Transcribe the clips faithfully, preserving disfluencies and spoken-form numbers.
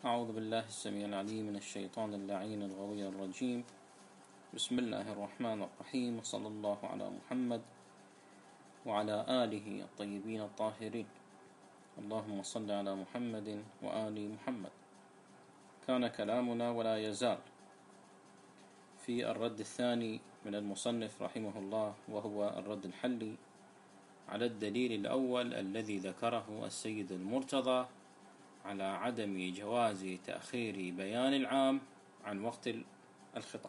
أعوذ بالله السميع العليم من الشيطان اللعين الغوي الرجيم. بسم الله الرحمن الرحيم، وصلى الله على محمد وعلى آله الطيبين الطاهرين. اللهم صل على محمد وآل محمد. كان كلامنا ولا يزال في الرد الثاني من المصنف رحمه الله، وهو الرد الحلي على الدليل الأول الذي ذكره السيد المرتضى على عدم جواز تأخير بيان العام عن وقت الخطاب.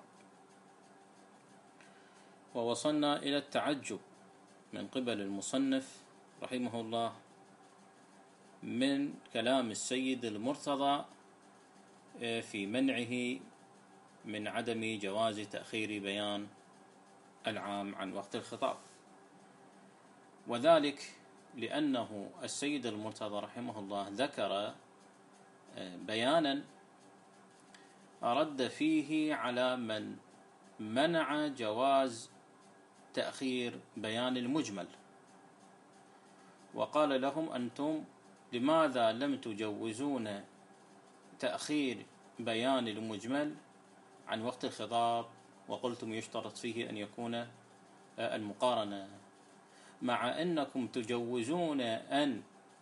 ووصلنا إلى التعجب من قبل المصنف رحمه الله من كلام السيد المرتضى في منعه من عدم جواز تأخير بيان العام عن وقت الخطاب، وذلك لأنه السيد المرتضى رحمه الله ذكر بيانا رد فيه على من منع جواز تأخير بيان المجمل، وقال لهم: أنتم لماذا لم تجوزون تأخير بيان المجمل عن وقت الخطاب، وقلتم يشترط فيه أن يكون المقارنة، مع أنكم تجوزون أن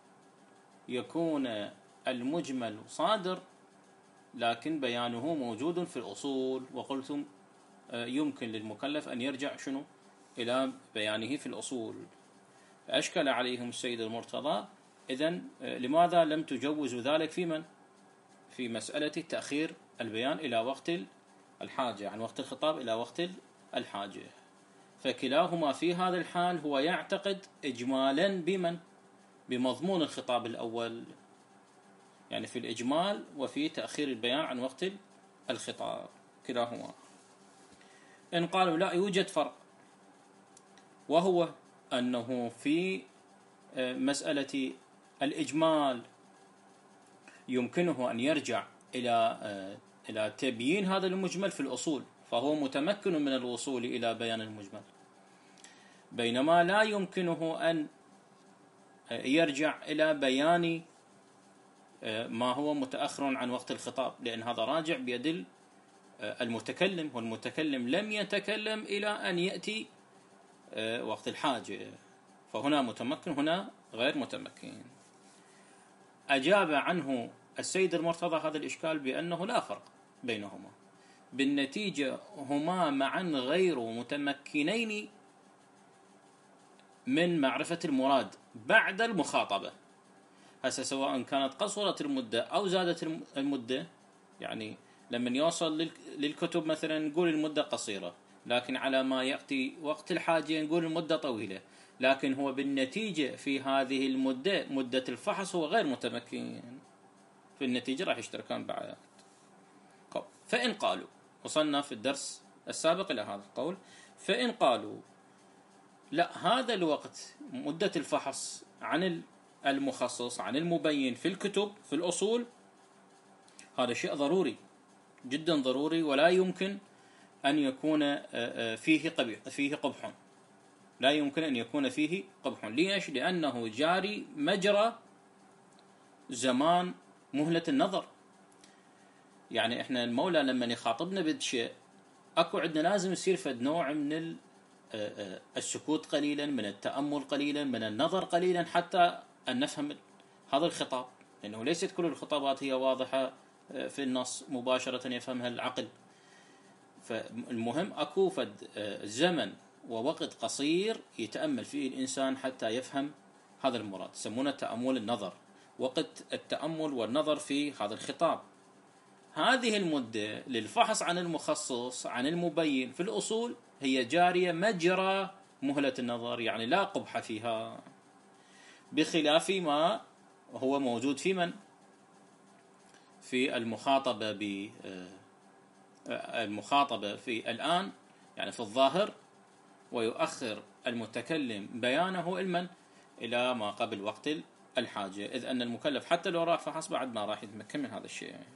يكون المجمل صادر لكن بيانه موجود في الأصول، وقلتم يمكن للمكلف أن يرجع شنو إلى بيانه في الأصول. أشكل عليهم السيد المرتضى: إذن لماذا لم تجوزوا ذلك في من؟ في مسألة تأخير البيان إلى وقت الحاجة، عن وقت الخطاب إلى وقت الحاجة. فكلاهما في هذا الحال هو يعتقد إجمالا بمن؟ بمضمون الخطاب الأول، يعني في الإجمال وفي تأخير البيان عن وقت الخطاب كلاهما. إن قالوا لا، يوجد فرق، وهو أنه في مسألة الإجمال يمكنه أن يرجع إلى إلى تبيين هذا المجمل في الأصول، فهو متمكن من الوصول إلى بيان المجمل، بينما لا يمكنه أن يرجع إلى بيان ما هو متأخر عن وقت الخطاب، لأن هذا راجع بيد المتكلم، والمتكلم لم يتكلم إلى أن يأتي وقت الحاجة، فهنا متمكن، هنا غير متمكن. أجاب عنه السيد المرتضى هذا الإشكال بأنه لا فرق بينهما، بالنتيجة هما معا غير متمكنين من معرفة المراد بعد المخاطبة. هسه سواء كانت قصرت المدة أو زادت المدة، يعني لما يوصل للكتب مثلا نقول المدة قصيرة، لكن على ما يأتي وقت الحاجة نقول المدة طويلة، لكن هو بالنتيجة في هذه المدة مدة الفحص هو غير متمكن، في النتيجة راح يشتركان بعد. فإن قالوا، وصلنا في الدرس السابق إلى هذا القول، فإن قالوا لا، هذا الوقت مدة الفحص عن المخصص عن المبين في الكتب في الأصول هذا شيء ضروري جدا ضروري، ولا يمكن أن يكون فيه قبيح فيه قبح، لا يمكن أن يكون فيه قبح. ليش؟ لأنه جاري مجرى زمان مهلة النظر. يعني إحنا المولى لما يخاطبنا بشيء أكو عندنا لازم يصير فد نوع من السكوت قليلا، من التأمل قليلا، من النظر قليلا، حتى أن نفهم هذا الخطاب، لأنه ليست كل الخطابات هي واضحة في النص مباشرة يفهمها العقل. فالمهم أكو فد زمن ووقت قصير يتأمل فيه الإنسان حتى يفهم هذا المراد، يسمونه تأمل النظر، وقت التأمل والنظر في هذا الخطاب. هذه المدة للفحص عن المخصص عن المبين في الأصول هي جارية مجرى مهلة النظر، يعني لا قبح فيها، بخلاف ما هو موجود في من؟ في المخاطبة ب المخاطبة في الآن، يعني في الظاهر، ويؤخر المتكلم بيانه المن إلى ما قبل وقت الحاجة، إذ أن المكلف حتى لو راح فحص بعد ما راح يتمكن من هذا الشيء. يعني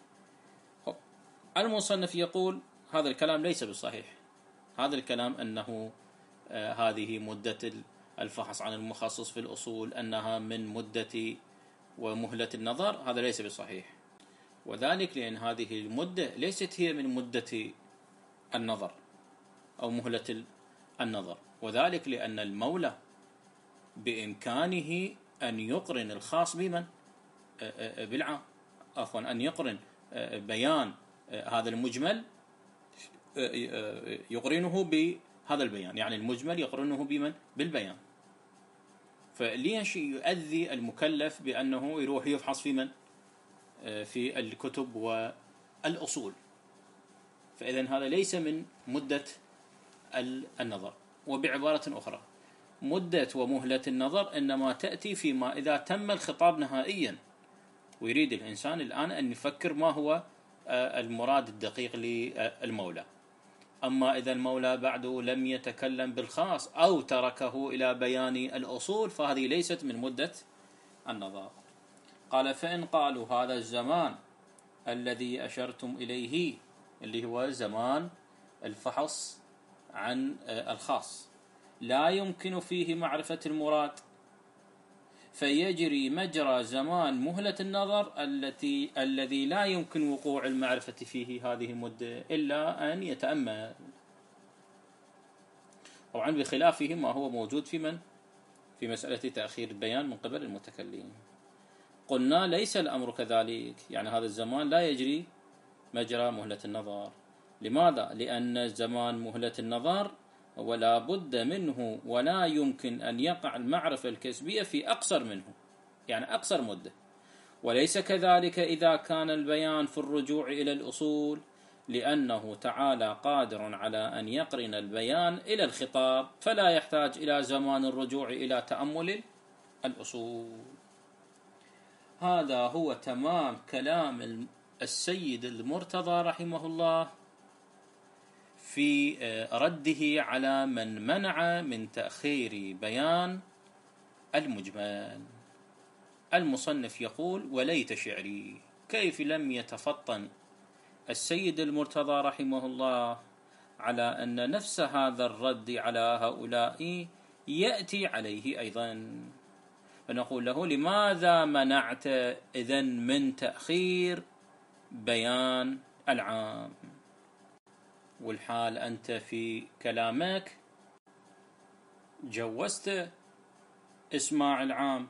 المصنف يقول هذا الكلام ليس بصحيح. هذا الكلام أنه آه هذه مدة الفحص عن المخصص في الأصول أنها من مدة ومهلة النظر، هذا ليس بصحيح. وذلك لأن هذه المدة ليست هي من مدة النظر أو مهلة النظر، وذلك لأن المولى بإمكانه أن يقرن الخاص بمن بالعام، عفوا أن يقرن بيان هذا المجمل يقرنه بهذا البيان، يعني المجمل يقرنه بمن بالبيان. فليش يؤذي المكلف بأنه يروح يفحص في من في الكتب والأصول؟ فإذن هذا ليس من مدة النظر. وبعبارة أخرى، مدة ومهلة النظر إنما تأتي فيما إذا تم الخطاب نهائيا ويريد الإنسان الآن أن يفكر ما هو المراد الدقيق للمولى. أما إذا المولى بعده لم يتكلم بالخاص أو تركه إلى بيان الأصول فهذه ليست من مدة النظر. قال: فإن قالوا هذا الزمان الذي أشرتم إليه اللي هو زمان الفحص عن الخاص لا يمكن فيه معرفة المراد، فيجري مجرى زمان مهلة النظر التي الذي لا يمكن وقوع المعرفة فيه هذه المدة إلا أن يتأمل، طبعا بخلافه ما هو موجود في من في مسألة تأخير البيان من قبل المتكلم. قلنا ليس الأمر كذلك، يعني هذا الزمان لا يجري مجرى مهلة النظر. لماذا؟ لأن زمان مهلة النظر ولا بد منه ولا يمكن أن يقع المعرفة الكسبية في أقصر منه، يعني أقصر مدة. وليس كذلك إذا كان البيان في الرجوع إلى الأصول، لأنه تعالى قادر على أن يقرن البيان إلى الخطاب فلا يحتاج إلى زمان الرجوع إلى تأمل الأصول. هذا هو تمام كلام السيد المرتضى رحمه الله في رده على من منع من تأخير بيان المجمل. المصنف يقول: وليت شعري كيف لم يتفطن السيد المرتضى رحمه الله على أن نفس هذا الرد على هؤلاء يأتي عليه أيضا، فنقول له: لماذا منعت إذن من تأخير بيان العام، والحال أنت في كلامك جوزت إسماع العام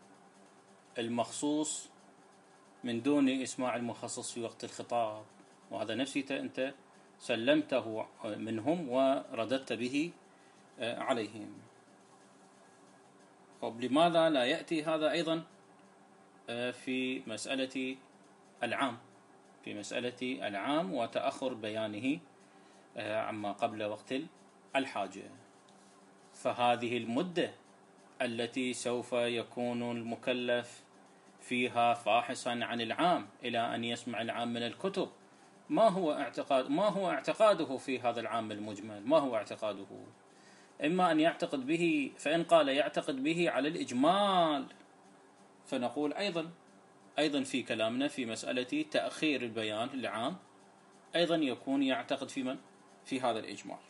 المخصوص من دون إسماع المخصص في وقت الخطاب، وهذا نفسه أنت سلمته منهم ورددت به عليهم. طب لماذا لا يأتي هذا أيضا في مسألة العام في مسألة العام وتأخر بيانه عما قبل وقت الحاجة؟ فهذه المدة التي سوف يكون المكلف فيها فاحصا عن العام إلى أن يسمع العام من الكتب، ما هو اعتقاد ما هو اعتقاده في هذا العام المجمل؟ ما هو اعتقاده؟ إما أن يعتقد به، فإن قال يعتقد به على الإجمال فنقول أيضا أيضا في كلامنا في مسألة تأخير البيان العام أيضا يكون يعتقد في من في هذا الإجمال.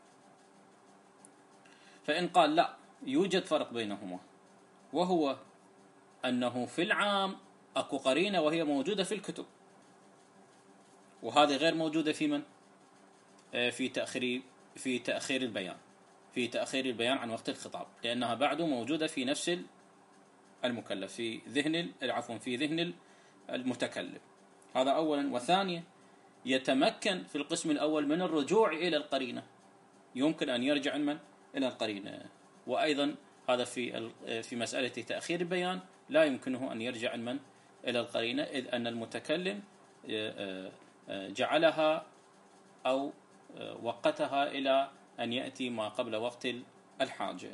فإن قال لا، يوجد فرق بينهما، وهو أنه في العام أكو قرينة وهي موجودة في الكتب، وهذه غير موجودة في من في تأخير في تأخير البيان في تأخير البيان عن وقت الخطاب، لأنها بعد موجودة في نفس المكلف في ذهن عفوا في ذهن المتكلم. هذا أولا. وثانيا، يتمكن في القسم الأول من الرجوع إلى القرينة، يمكن أن يرجع من إلى القرينة. وأيضا هذا في في مسألة تأخير البيان لا يمكنه أن يرجع من إلى القرينة، إذ أن المتكلم جعلها أو وقتها إلى أن يأتي ما قبل وقت الحاجة.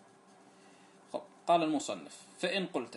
قال المصنف: فإن قلت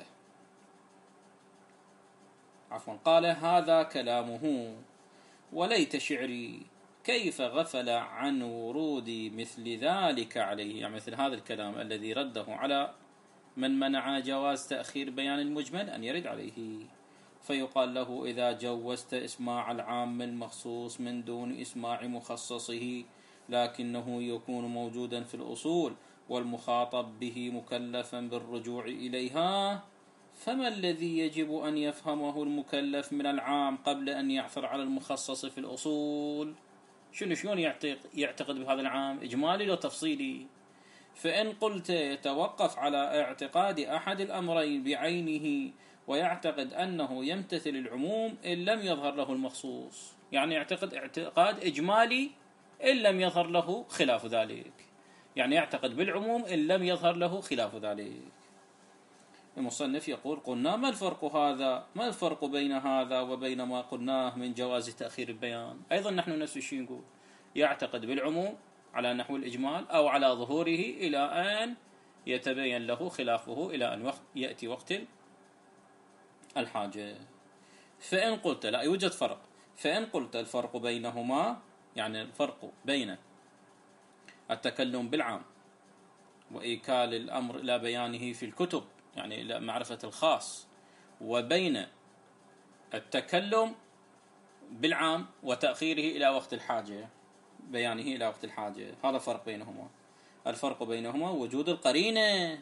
عفوا قال هذا كلامه وليت شعري كيف غفل عن ورود مثل ذلك عليه، يعني مثل هذا الكلام الذي رده على من منع جواز تأخير بيان المجمل أن يرد عليه. فيقال له: إذا جوزت إسماع العام المخصوص من دون إسماع مخصصه لكنه يكون موجودا في الأصول والمخاطب به مكلفا بالرجوع إليها، فما الذي يجب أن يفهمه المكلف من العام قبل أن يعثر على المخصص في الأصول؟ شنو شلون يعتقد بهذا العام، إجمالي لو تفصيلي؟ فإن قلت يتوقف على اعتقاد أحد الأمرين بعينه ويعتقد أنه يمتثل العموم إن لم يظهر له المخصوص، يعني يعتقد اعتقاد إجمالي إن لم يظهر له خلاف ذلك، يعني يعتقد بالعموم إن لم يظهر له خلاف ذلك. المصنف يقول: قلنا ما الفرق هذا ما الفرق بين هذا وبين ما قلناه من جواز تأخير البيان؟ أيضا نحن نفس الشيء نقول يعتقد بالعموم على نحو الإجمال أو على ظهوره إلى أن يتبين له خلافه إلى أن وقت يأتي وقت الحاجة. فإن قلت لا يوجد فرق، فإن قلت الفرق بينهما يعني الفرق بين التكلم بالعام وإيكال الأمر إلى بيانه في الكتب يعني إلى معرفة الخاص، وبين التكلم بالعام وتأخيره إلى وقت الحاجة بيانه إلى وقت الحاجة، هذا فرق بينهما. الفرق بينهما وجود القرينة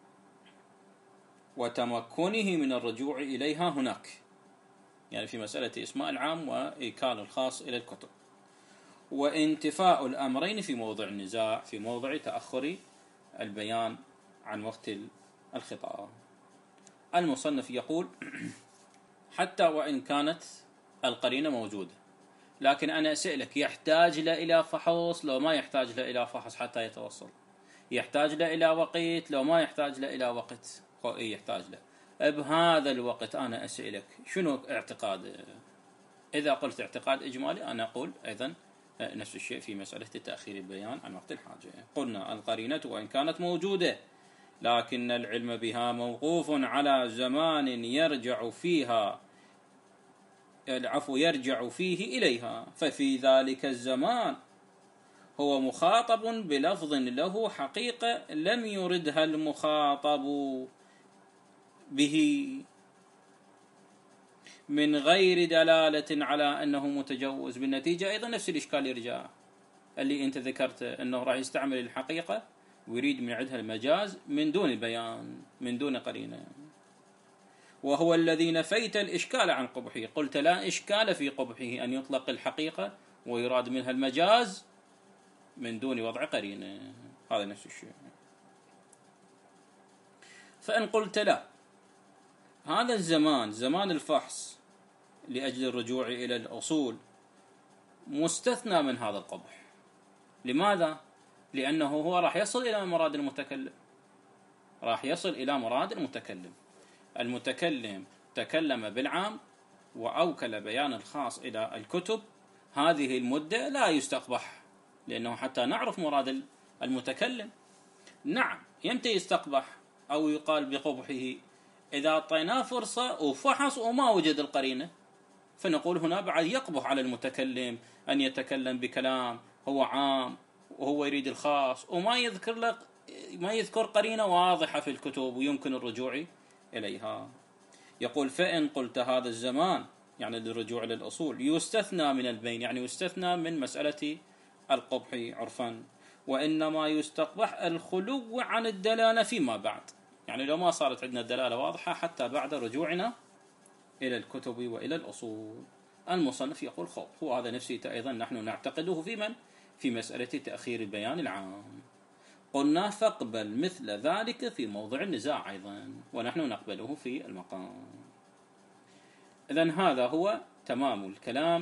وتمكنه من الرجوع إليها هناك، يعني في مسألة إسماء العام وإيكال الخاص إلى الكتب، وانتفاء الأمرين في موضع النزاع في موضع تأخر البيان عن وقت الخطاب. المصنف يقول: حتى وإن كانت القرينة موجودة، لكن أنا أسألك يحتاج له إلى فحص لو ما يحتاج له إلى فحص حتى يتوصل، يحتاج له إلى وقت لو ما يحتاج له إلى وقت يحتاج له. بهذا الوقت أنا أسألك شنو اعتقاد؟ إذا قلت اعتقاد إجمالي أنا أقول أيضا نفس الشيء في مسألة تأخير البيان عن وقت الحاجة. قلنا القرينة وإن كانت موجودة لكن العلم بها موقوف على زمان يرجع فيها العفو يرجع فيه إليها، ففي ذلك الزمان هو مخاطب بلفظ له حقيقة لم يردها المخاطب به من غير دلالة على أنه متجوز. بالنتيجة أيضا نفس الإشكال يرجع اللي أنت ذكرت أنه راح يستعمل الحقيقة ويريد من عندها المجاز من دون بيان من دون قرينة، وهو الذي نفيت الإشكال عن قبحه. قلت لا إشكال في قبحه أن يطلق الحقيقة ويراد منها المجاز من دون وضع قرينة، هذا نفس الشيء. فإن قلت لا هذا الزمان زمان الفحص لأجل الرجوع إلى الأصول مستثنى من هذا القبح. لماذا؟ لأنه هو راح يصل إلى مراد المتكلم، راح يصل إلى مراد المتكلم. المتكلم تكلم بالعام وأوكل بيان الخاص إلى الكتب، هذه المدة لا يستقبح، لأنه حتى نعرف مراد المتكلم. نعم يمتى يستقبح أو يقال بقبحه؟ إذا أعطيناه فرصة وفحص وما وجد القرينة، فنقول هنا بعد يقبح على المتكلم أن يتكلم بكلام هو عام وهو يريد الخاص وما يذكر لك ما يذكر قرينة واضحة في الكتب ويمكن الرجوع إليها. يقول: فإن قلت هذا الزمان يعني للرجوع إلى الأصول يستثنى من البين، يعني يستثنى من مسألة القبح عرفا، وإنما يستقبح الخلو عن الدلالة فيما بعد، يعني لو ما صارت عندنا الدلالة واضحة حتى بعد رجوعنا إلى الكتب وإلى الأصول. المصنف يقول: خب هو هذا نفسه أيضا نحن نعتقده في من؟ في مسألة تأخير البيان العام. قلنا فاقبل مثل ذلك في موضع النزاع أيضا، ونحن نقبله في المقام. إذن هذا هو تمام الكلام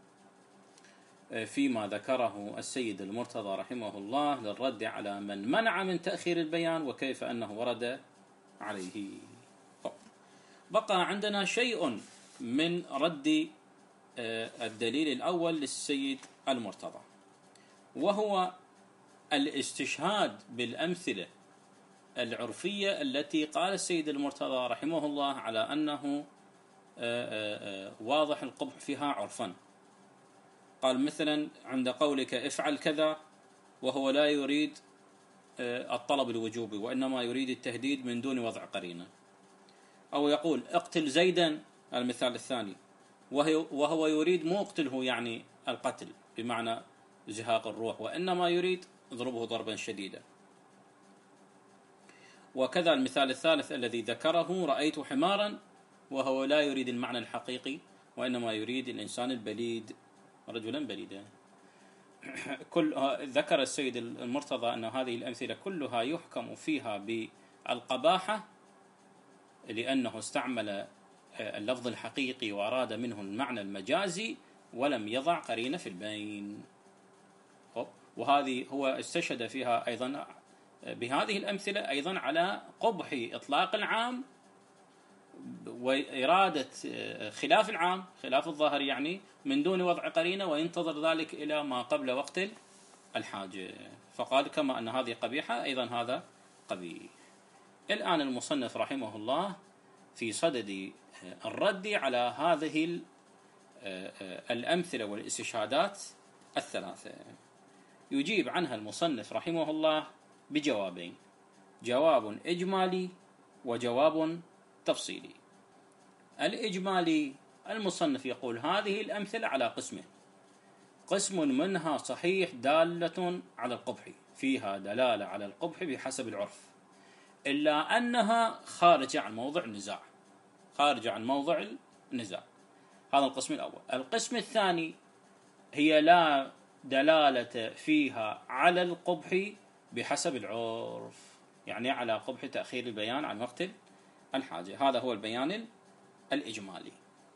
فيما ذكره السيد المرتضى رحمه الله للرد على من منع من تأخير البيان وكيف أنه ورد عليه. بقى عندنا شيء من رد الدليل الأول للسيد المرتضى، وهو الاستشهاد بالأمثلة العرفية التي قال السيد المرتضى رحمه الله على أنه واضح القبح فيها عرفا. قال مثلا عند قولك افعل كذا وهو لا يريد الطلب الوجوبي وإنما يريد التهديد من دون وضع قرينة، أو يقول اقتل زيدا المثال الثاني وهو يريد مو اقتله يعني القتل بمعنى زهاق الروح، وإنما يريد اضربه ضربا شديدا. وكذا المثال الثالث الذي ذكره: رأيت حمارا، وهو لا يريد المعنى الحقيقي، وإنما يريد الإنسان البليد، رجلا بليدا. كل ذكر السيد المرتضى أن هذه الأمثلة كلها يحكم فيها بالقباحة، لأنه استعمل اللفظ الحقيقي وأراد منه المعنى المجازي ولم يضع قرينة في البين. وهذه هو استشهد فيها أيضا بهذه الأمثلة أيضا على قبح إطلاق العام وإرادة خلاف العام، خلاف الظاهر يعني، من دون وضع قرينة، وينتظر ذلك إلى ما قبل وقت الحاجة. فقال كما أن هذه قبيحة أيضا هذا قبيح. الآن المصنف رحمه الله في صدد الرد على هذه الأمثلة والاستشهادات الثلاثة. يجيب عنها المصنف رحمه الله بجوابين: جواب إجمالي وجواب تفصيلي. الإجمالي: المصنف يقول هذه الأمثلة على قسمين: قسم منها صحيح دالة على القبح، فيها دلالة على القبح بحسب العرف، إلا أنها خارجة عن موضع النزاع، خارجة عن موضع النزاع. هذا القسم الأول. القسم الثاني: هي لا دلالة فيها على القبح بحسب العرف، يعني على قبح تأخير البيان عن وقت الحاجة. هذا هو البيان الإجمالي.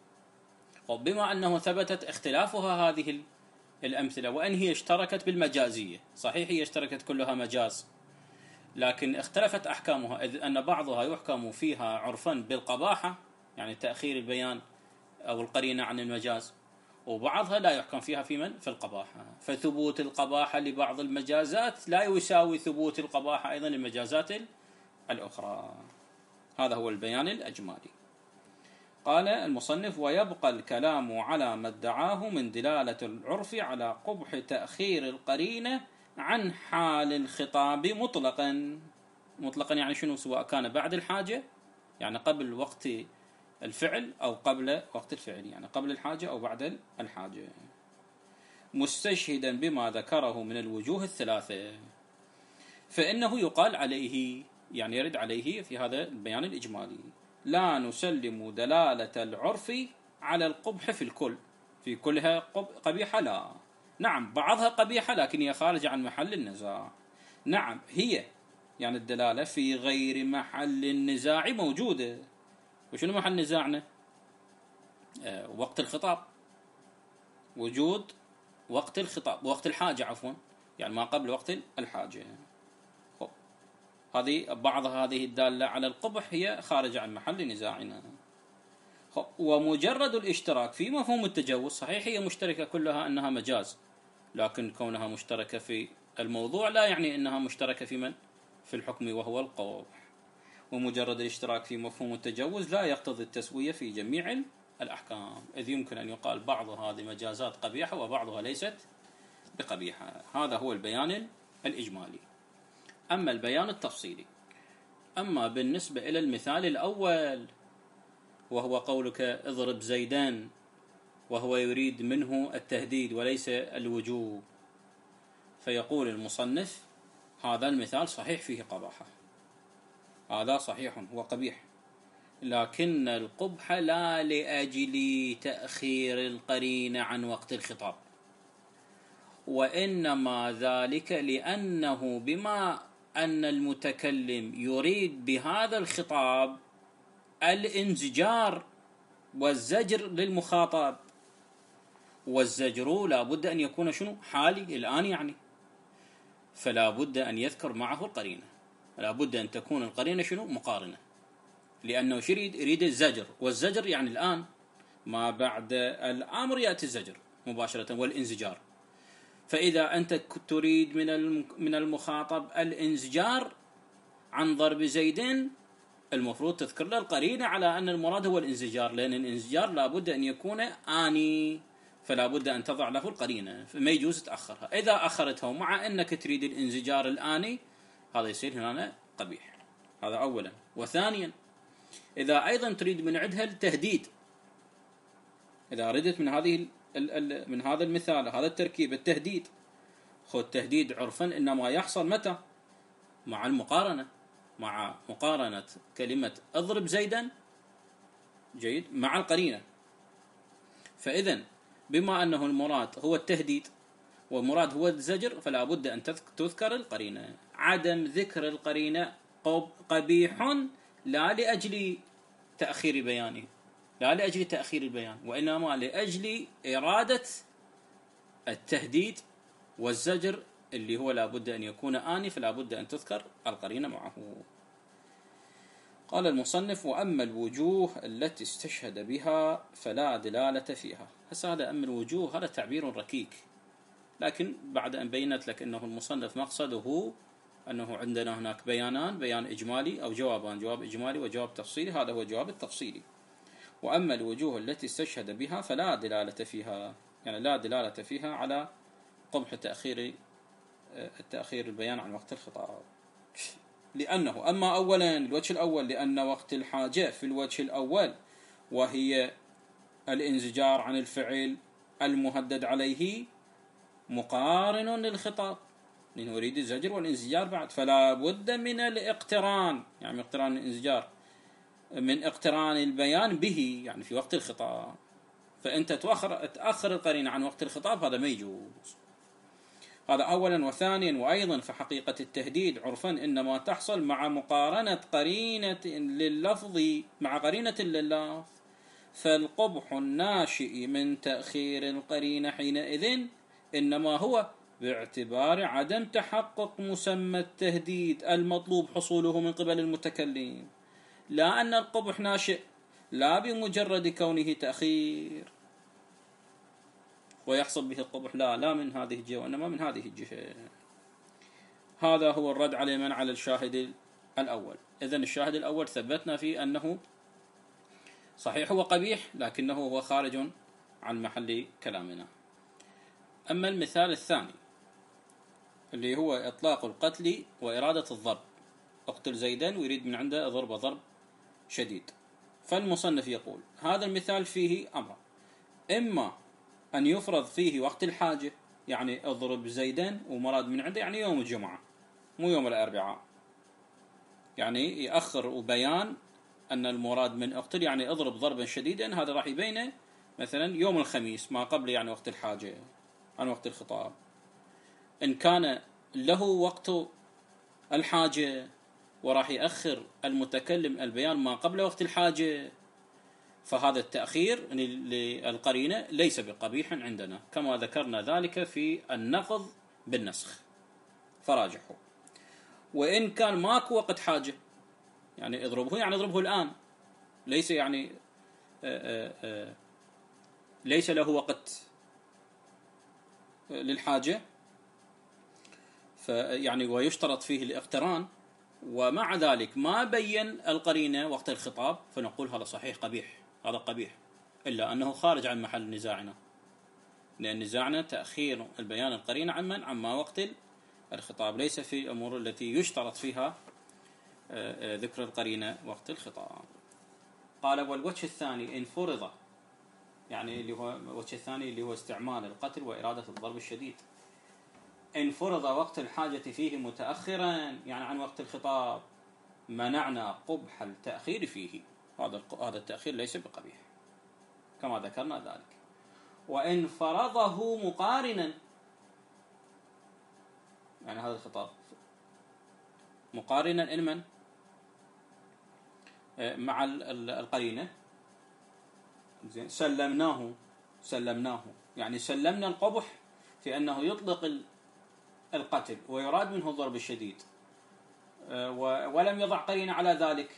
وبما أنه ثبتت اختلافها هذه الأمثلة، وأن هي اشتركت بالمجازية، صحيح هي اشتركت كلها مجاز، لكن اختلفت أحكامها، إذ أن بعضها يحكم فيها عرفا بالقباحة، يعني تأخير البيان أو القرينة عن المجاز، وبعضها لا يحكم فيها في من؟ في القباحة. فثبوت القباحة لبعض المجازات لا يساوي ثبوت القباحة أيضا للمجازات الأخرى. هذا هو البيان الأجمالي. قال المصنف: ويبقى الكلام على ما ادعاه من دلالة العرف على قبح تأخير القرينة عن حال الخطاب مطلقا. مطلقا يعني شنو؟ سواء كان بعد الحاجة، يعني قبل وقت الفعل، أو قبل وقت الفعل، يعني قبل الحاجة أو بعد الحاجة، مستشهدا بما ذكره من الوجوه الثلاثة، فإنه يقال عليه، يعني يرد عليه في هذا البيان الإجمالي: لا نسلم دلالة العرف على القبح في الكل، في كلها قبيحة لا. نعم بعضها قبيحة لكن هي خارجة عن محل النزاع. نعم هي يعني الدلالة في غير محل النزاع موجودة. وشنو محل نزاعنا؟ آه وقت الخطاب، وجود وقت الخطاب، وقت الحاجة عفوا، يعني ما قبل وقت الحاجة. هذه بعض هذه الدالة على القبح هي خارجة عن محل نزاعنا. ومجرد الاشتراك في مفهوم التجوز، صحيح هي مشتركة كلها أنها مجاز، لكن كونها مشتركة في الموضوع لا يعني أنها مشتركة في من؟ في الحكم وهو القبح. ومجرد الاشتراك في مفهوم التجوز لا يقتضي التسوية في جميع الأحكام، إذ يمكن أن يقال بعض هذه المجازات قبيحة وبعضها ليست بقبيحة. هذا هو البيان الإجمالي. أما البيان التفصيلي: أما بالنسبة إلى المثال الأول، وهو قولك اضرب زيدان، وهو يريد منه التهديد وليس الوجوب، فيقول المصنف: هذا المثال صحيح فيه قباحة، هذا صحيح هو قبيح، لكن القبح لا لأجل تأخير القرينة عن وقت الخطاب، وإنما ذلك لأنه بما أن المتكلم يريد بهذا الخطاب الانزجار والزجر للمخاطب، والزجر لا بد أن يكون شنو؟ حالي الآن يعني، فلا بد أن يذكر معه القرينة، لا بد أن تكون القرينة شنو؟ مقارنة، لأنه يريد يريد الزجر، والزجر يعني الآن، ما بعد الأمر يأتي الزجر مباشرة والانزجار. فإذا أنت تريد من من المخاطب الانزجار عن ضرب زيد، المفروض تذكر له القرينة على أن المراد هو الانزجار، لأن الانزجار لا بد أن يكون آني، فلا بد أن تضع له القرينة، فما يجوز تأخرها. إذا أخرتها مع أنك تريد الانزجار الآني، هذا يصير هنا قبيح. هذا أولا. وثانيا، إذا أيضا تريد من عندها التهديد، إذا أردت من هذه من هذا المثال هذا التركيب التهديد، خذ تهديد عرفا إنما يحصل متى؟ مع المقارنة. مع مقارنة كلمة اضرب زيدا جيد مع القرينة. فإذن بما أنه المراد هو التهديد والمراد هو الزجر، فلا بد أن تذكر القرينة. عدم ذكر القرينة قبيح لا لأجل تأخير بيانه، لا لأجل تأخير البيان، وإنما لأجل إرادة التهديد والزجر اللي هو لا بد أن يكون آني، فلا بد أن تذكر القرينة معه. قال المصنف: وأما الوجوه التي استشهد بها فلا دلالة فيها. هسه هذا أما الوجوه هذا تعبير ركيك، لكن بعد أن بينت لك أنه المصنف مقصده أنه عندنا هناك بيانان، بيان إجمالي أو جوابان، جواب إجمالي وجواب تفصيلي، هذا هو الجواب التفصيلي. وأما الوجوه التي استشهد بها فلا دلالة فيها، يعني لا دلالة فيها على قبح تأخير التأخير البيان عن وقت الخطاب. لأنه أما أولا الوجه الأول، لأن وقت الحاجة في الوجه الأول وهي الانزجار عن الفعل المهدد عليه مقارن للخطاب، لأنه يريد الزجر والانزجار بعد، فلا بد من الاقتران، يعني اقتران الانزجار من اقتران البيان به، يعني في وقت الخطاب. فأنت تأخر, تأخر القرينة عن وقت الخطاب، هذا ما يجوز. هذا أولا. وثانيا وأيضا فحقيقة التهديد عرفا إنما تحصل مع مقارنة قرينة لللفظ مع قرينة لللفظ، فالقبح الناشئ من تأخير القرينة حينئذ إنما هو باعتبار عدم تحقق مسمى التهديد المطلوب حصوله من قبل المتكلم، لا أن القبح ناشئ لا بمجرد كونه تأخير ويحصل به القبح، لا لا من هذه الجهة وإنما من هذه الجهة. هذا هو الرد على من على الشاهد الأول. إذن الشاهد الأول ثبتنا فيه أنه صحيح هو قبيح، لكنه هو خارج عن محل كلامنا. أما المثال الثاني اللي هو إطلاق القتل وإرادة الضرب، اقتل زيدا ويريد من عنده ضرب ضرب شديد، فالمصنف يقول هذا المثال فيه أمر: إما أن يفرض فيه وقت الحاجة، يعني اضرب زيدا ومراد من عنده يعني يوم الجمعة مو يوم الأربعاء، يعني يأخر وبيان أن المراد من اقتل يعني اضرب ضربا شديدا، هذا راح يبينه مثلا يوم الخميس ما قبل يعني وقت الحاجة عن وقت الخطاب. إن كان له وقت الحاجة وراح يأخر المتكلم البيان ما قبل وقت الحاجة، فهذا التأخير للقرينة ليس بقبيح عندنا، كما ذكرنا ذلك في النقض بالنسخ فراجحه. وإن كان ماكو وقت حاجة يعني اضربه يعني اضربه الآن، ليس يعني آآ آآ ليس له وقت للحاجة، فيعني ويشترط فيه الاقتران، ومع ذلك ما بين القرينة وقت الخطاب، فنقول هذا صحيح قبيح، هذا قبيح، إلا أنه خارج عن محل نزاعنا، لأن نزاعنا تأخير البيان القرينة عمن عما وقت الخطاب، ليس في الأمور التي يشترط فيها ذكر القرينة وقت الخطاب. قال: والوجه الثاني إن فرض، يعني اللي هو الوجه الثاني اللي هو استعمال القتل وإرادة الضرب الشديد، إن فرض وقت الحاجة فيه متأخرا يعني عن وقت الخطاب منعنا قبح التأخير فيه، هذا هذا التأخير ليس بقبيح كما ذكرنا ذلك. وإن فرضه مقارنا، يعني هذا الخطاب مقارنا إن من مع القرينة، سلمناه سلمناه يعني سلمنا القبح في أنه يطلق القتل ويراد منه الضرب الشديد، ولم يضع قرينة على ذلك،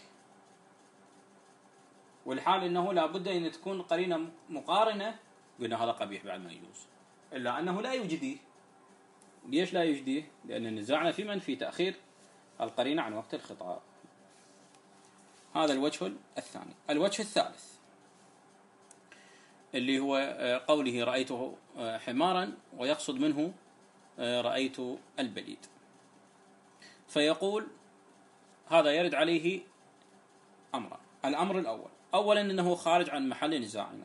والحال أنه لا بد أن تكون قرينة مقارنة، قلنا هذا قبيح بعد ما يجوز، إلا أنه لا يوجديه. ليش لا يوجديه؟ لأن نزاعنا في من في تأخير القرينة عن وقت الخطاب. هذا الوجه الثاني. الوجه الثالث اللي هو قوله رأيته حمارا ويقصد منه رأيت البليد، فيقول هذا يرد عليه أمرا. الأمر الأول أولا أنه خارج عن محل نزاعنا.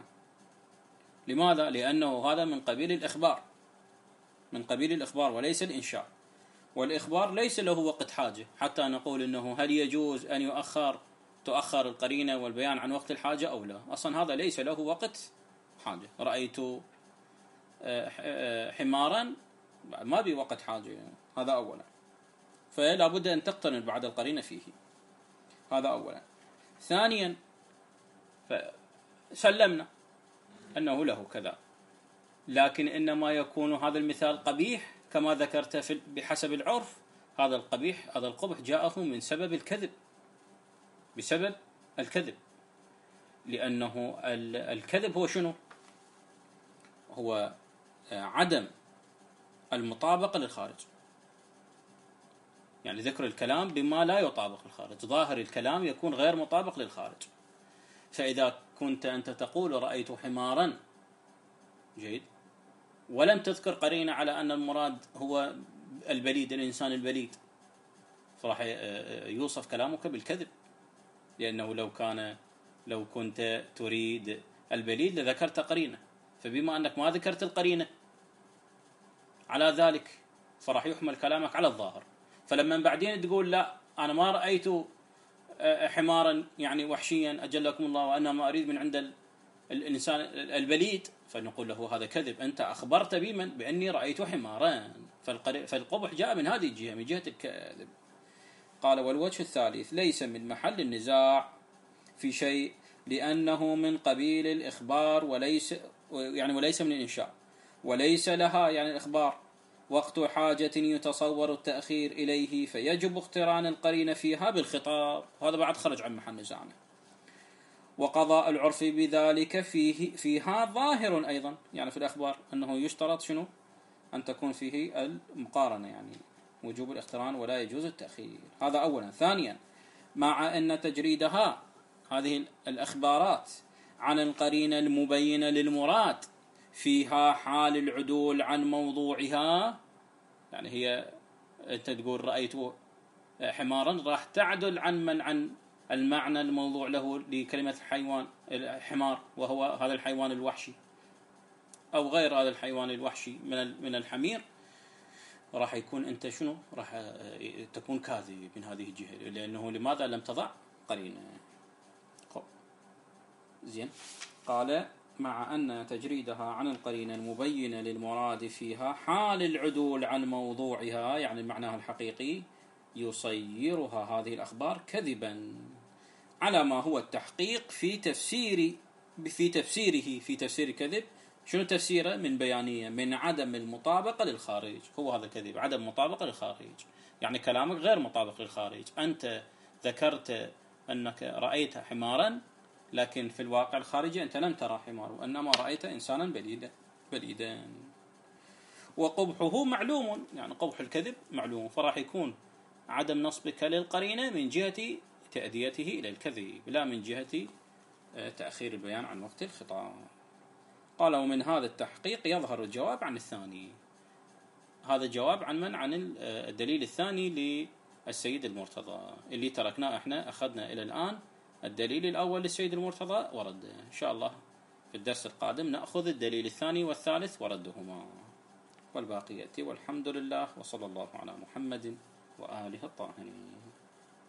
لماذا؟ لأنه هذا من قبيل الإخبار، من قبيل الإخبار وليس الإنشاء، والإخبار ليس له وقت حاجة حتى نقول أنه هل يجوز أن يؤخر تؤخر القرينة والبيان عن وقت الحاجة أو لا. أصلا هذا ليس له وقت حاجة. رأيت حمارا ما بي وقت حاجة يعني. هذا أولا، فلا بد أن تقترن بعد القرينة فيه. هذا أولا. ثانيا فسلمنا أنه له كذا، لكن إنما يكون هذا المثال قبيح كما ذكرت بحسب العرف. هذا القبيح هذا القبح جاءه من سبب الكذب، بسبب الكذب، لأنه الكذب هو شنو؟ هو عدم المطابقة للخارج، يعني ذكر الكلام بما لا يطابق الخارج. ظاهر الكلام يكون غير مطابق للخارج. فإذا كنت أنت تقول رأيت حمارا، جيد، ولم تذكر قرينة على أن المراد هو البليد، الإنسان البليد، فراح يوصف كلامك بالكذب، لأنه لو كان لو كنت تريد البليد لذكرت قرينة، فبما أنك ما ذكرت القرينة على ذلك فراح يحمل كلامك على الظاهر. فلما بعدين تقول لا أنا ما رأيت حمارا يعني وحشيا أجلكم الله وأنا ما أريد من عند الإنسان البليد، فنقول له هذا كذب، أنت أخبرت بمن؟ بأني رأيت حمارا. فالقبح جاء من هذه الجهة، من جهة الكذب. قال والوجه الثالث ليس من محل النزاع في شيء، لأنه من قبيل الإخبار وليس يعني وليس من الإنشاء، وليس لها يعني الإخبار وقت حاجة يتصور التأخير إليه، فيجب اقتران القرينة فيها بالخطاب. هذا بعد خرج عن محل نزاعنا. وقضاء العرف بذلك فيه فيها ظاهر أيضا، يعني في الأخبار أنه يشترط شنو؟ أن تكون فيه المقارنة، يعني وجوب الاقتران ولا يجوز التأخير. هذا أولا. ثانيا مع أن تجريدها هذه الأخبارات عن القرينة المبينة للمراد فيها حال العدول عن موضوعها، يعني هي أنت تقول رأيت حمارا راح تعدل عن من عن المعنى الموضوع له لكلمة الحيوان الحمار، وهو هذا الحيوان الوحشي أو غير هذا الحيوان الوحشي من من الحمير، راح يكون أنت شنو؟ راح تكون كاذب من هذه الجهة، لأنه لماذا لم تضع قرينة؟ زين. قال مع أن تجريدها عن القرينة المبينة للمراد فيها حال العدول عن موضوعها، يعني معناها الحقيقي، يصيرها هذه الأخبار كذبا على ما هو التحقيق في تفسير في تفسيره في تفسير كذب. شنو تفسيره؟ من بيانية، من عدم المطابقة للخارج. هو هذا كذب، عدم مطابقة للخارج، يعني كلامك غير مطابق للخارج. أنت ذكرت أنك رأيت حمارا، لكن في الواقع الخارجي أنت لم ترى حمار، وإنما رأيت إنسانا بليدا بليدا. وقبحه معلوم، يعني قبح الكذب معلوم، فراح يكون عدم نصبك للقرينة من جهة تأديته إلى الكذب، لا من جهة تأخير البيان عن وقت الخطاب. قال ومن هذا التحقيق يظهر الجواب عن الثاني. هذا جواب عن من؟ عن الدليل الثاني للسيد المرتضى اللي تركناه احنا. أخذنا إلى الآن الدليل الأول للسيد المرتضى ورده، إن شاء الله في الدرس القادم نأخذ الدليل الثاني والثالث وردهما، والباقي يأتي. والحمد لله، وصلى الله على محمد وآله الطاهرين.